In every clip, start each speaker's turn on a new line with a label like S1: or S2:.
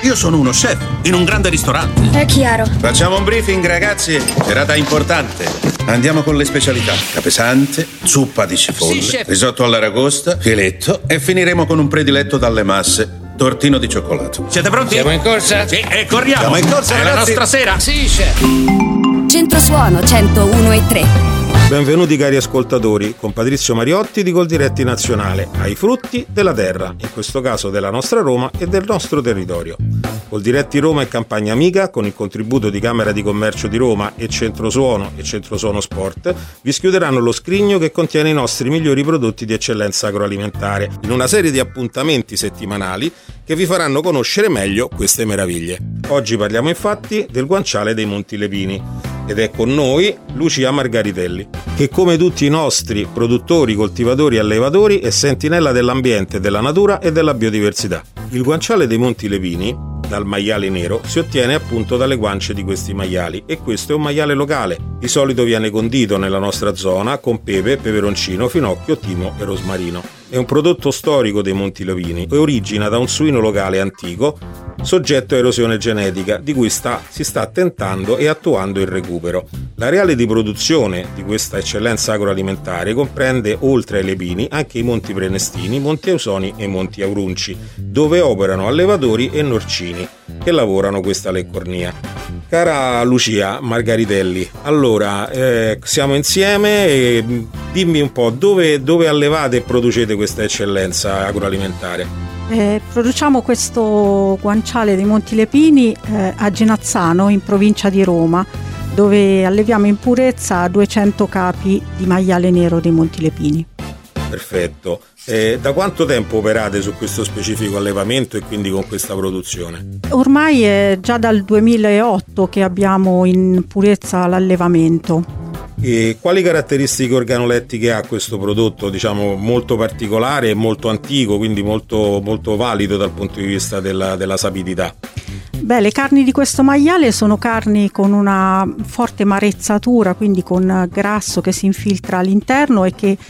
S1: Io sono uno chef in un grande ristorante.
S2: È chiaro.
S1: Facciamo un briefing, ragazzi. Serata importante. Andiamo con le specialità. Capesante, zuppa di cipolle,
S3: Sì, chef.
S1: risotto all'aragosta, filetto e finiremo con un prediletto dalle masse, tortino di cioccolato. Siete pronti?
S3: Siamo in corsa?
S1: Sì, e corriamo.
S4: Siamo in corsa,
S1: È
S4: ragazzi.
S1: la nostra sera.
S3: Sì, chef.
S5: Centro Suono 101,3.
S4: Benvenuti cari ascoltatori, con Patrizio Mariotti di Coldiretti Nazionale, ai frutti della terra, in questo caso della nostra Roma e del nostro territorio. Coldiretti Roma è campagna amica, con il contributo di Camera di Commercio di Roma e Centro Suono Sport, vi schiuderanno lo scrigno che contiene i nostri migliori prodotti di eccellenza agroalimentare, in una serie di appuntamenti settimanali che vi faranno conoscere meglio queste meraviglie. Oggi parliamo infatti del guanciale dei Monti Lepini. Ed è con noi Lucia Margaritelli, che come tutti i nostri produttori, coltivatori e allevatori è sentinella dell'ambiente, della natura e della biodiversità. Il guanciale dei Monti Lepini, dal maiale nero, si ottiene appunto dalle guance di questi maiali e questo è un maiale locale. Di solito viene condito nella nostra zona con pepe, peperoncino, finocchio, timo e rosmarino. È un prodotto storico dei Monti Lepini e origina da un suino locale antico soggetto a erosione genetica, di cui si sta tentando e attuando il recupero. L'areale di produzione di questa eccellenza agroalimentare comprende, oltre ai lepini, anche i Monti Prenestini, Monti Ausoni e Monti Aurunci, dove operano allevatori e norcini che lavorano questa leccornia. Cara Lucia Margaritelli, allora siamo insieme e dimmi un po' dove allevate e producete questa eccellenza agroalimentare?
S6: Produciamo questo guanciale dei Monti Lepini a Genazzano, in provincia di Roma, dove alleviamo in purezza 200 capi di maiale nero dei Monti Lepini.
S4: Perfetto. Da quanto tempo operate su questo specifico allevamento e quindi con questa produzione?
S6: Ormai è già dal 2008 che abbiamo in purezza l'allevamento.
S4: E quali caratteristiche organolettiche ha questo prodotto, diciamo molto particolare e molto antico, quindi molto, molto valido dal punto di vista della sapidità?
S6: Beh, le carni di questo maiale sono carni con una forte marezzatura, quindi con grasso che si infiltra all'interno e che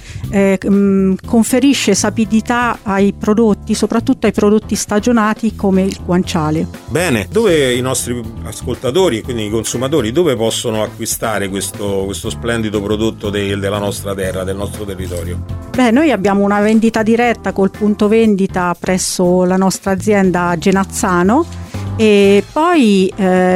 S6: conferisce sapidità ai prodotti, soprattutto ai prodotti stagionati come il guanciale.
S4: Bene, dove i nostri ascoltatori, quindi i consumatori, dove possono acquistare questo splendido prodotto della nostra terra, del nostro territorio?
S6: Beh, noi abbiamo una vendita diretta col punto vendita presso la nostra azienda a Genazzano e poi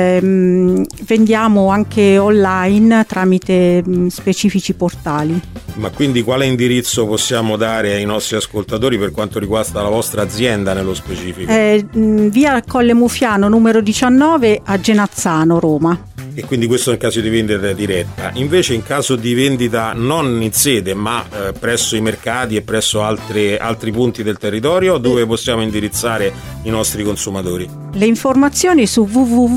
S6: vendiamo anche online tramite specifici portali.
S4: Ma quindi quale indirizzo possiamo dare ai nostri ascoltatori per quanto riguarda la vostra azienda nello specifico?
S6: Via Colle Mufiano numero 19 a Genazzano, Roma.
S4: E quindi questo nel caso di vendita diretta. Invece in caso di vendita non in sede ma presso i mercati e presso altri punti del territorio, dove possiamo indirizzare i nostri consumatori?
S6: Le informazioni su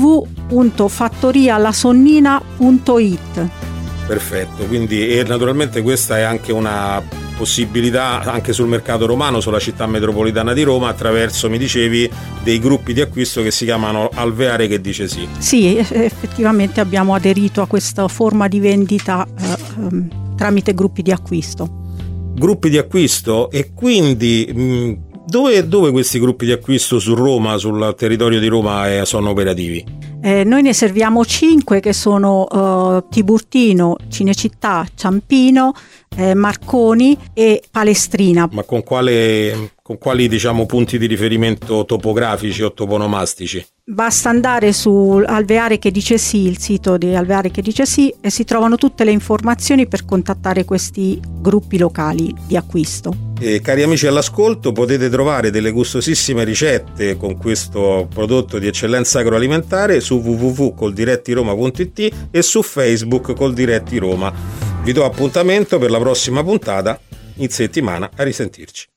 S6: www.fattorialasonnina.it.
S4: Perfetto, quindi e naturalmente questa è anche una possibilità anche sul mercato romano, sulla città metropolitana di Roma, attraverso, mi dicevi, dei gruppi di acquisto che si chiamano Alveare che dice sì.
S6: Sì, effettivamente abbiamo aderito a questa forma di vendita tramite gruppi di acquisto.
S4: Gruppi di acquisto e quindi dove questi gruppi di acquisto su Roma, sul territorio di Roma sono operativi?
S6: Noi ne serviamo 5 che sono Tiburtino, Cinecittà, Ciampino, Marconi e Palestrina.
S4: Ma con quali diciamo punti di riferimento topografici o toponomastici?
S6: Basta andare su Alveare che dice sì, il sito di Alveare che dice sì, e si trovano tutte le informazioni per contattare questi gruppi locali di acquisto.
S4: Cari amici all'ascolto, potete trovare delle gustosissime ricette con questo prodotto di eccellenza agroalimentare su www.coldirettiroma.it e su Facebook Coldiretti Roma. Vi do appuntamento per la prossima puntata in settimana, a risentirci.